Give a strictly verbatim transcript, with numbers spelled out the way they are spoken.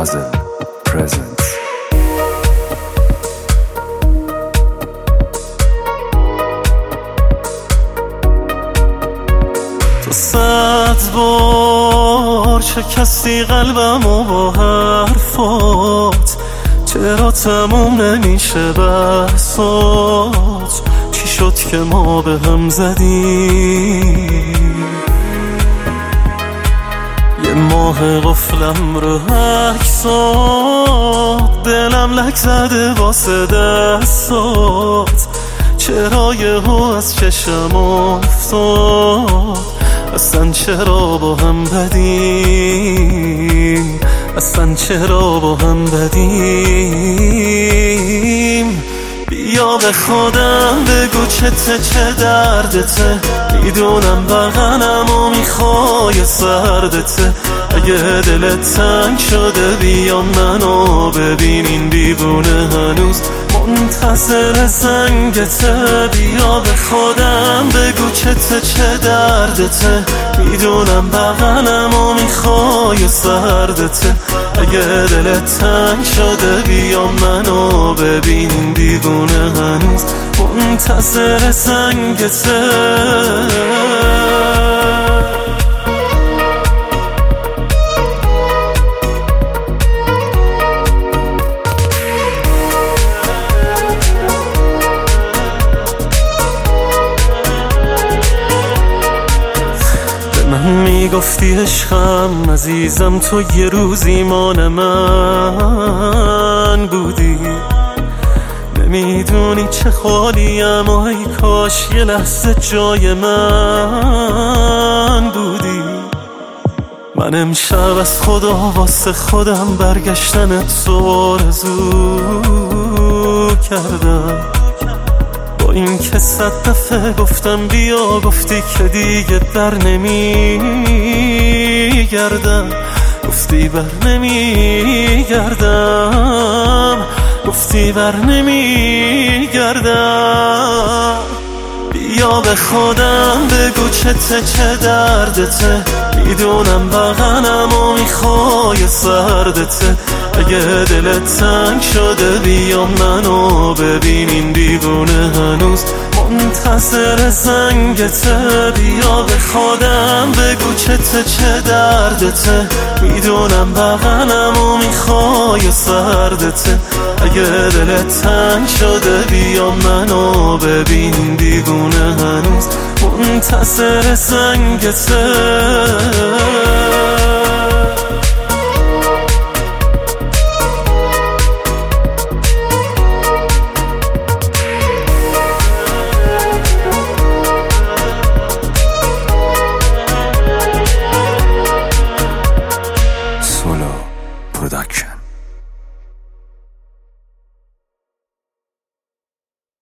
Mazel presents. تو صد بار شکستی قلبمو با حرفات، چرا تموم نمیشه بحثات؟ چی شد که ما به هم زدیم؟ یه ماه قفلم رو عکسات، دلم لک زده واسه دستات، چرا یهو از چشم افتاد؟ اصلا چرا با هم بدیم؟ اصلا چرا با هم بدیم؟ بیا به خودم بگو چته، چه دردته؟ میدونم بغنم و میخوای سردته. اگه دلت تنگ شده بیا منو ببین، این دیوونه هنوز منتظر زنگته. بیا به خودم بگو چته، چه دردته؟ میدونم بغنم و میخوای سردته. اگه دلت تنگ شده بیا منو ببین، این دیوونه هنوز منتظر زنگته. میگفتی عشقم عزیزم، تو یه روزی مان من بودی. نمیدونی چه خالیم، ای کاش یه لحظه جای من بودی. من امشب از خدا واسه خودم برگشتن تو آرزو کردم. با این که صد دفعه گفتم بیا، گفتی که دیگه در نمی گردم. گفتی بر نمی گردم، گفتی بر نمی گردم. بیا به خودم بگو چته، چه دردته؟ میدونم بغنم و میخوای سردته. اگه دلت تنگ شده بیا منو ببین، این دیوونه هنوز منتظر زنگته. بیا به خودم بگو چته، چه دردته؟ میدونم بغنم و میخوای سردته. اگه دلت تنگ شده بیا منو ببین، این دیوونه هنوز منتظر زنگته. Solo Production.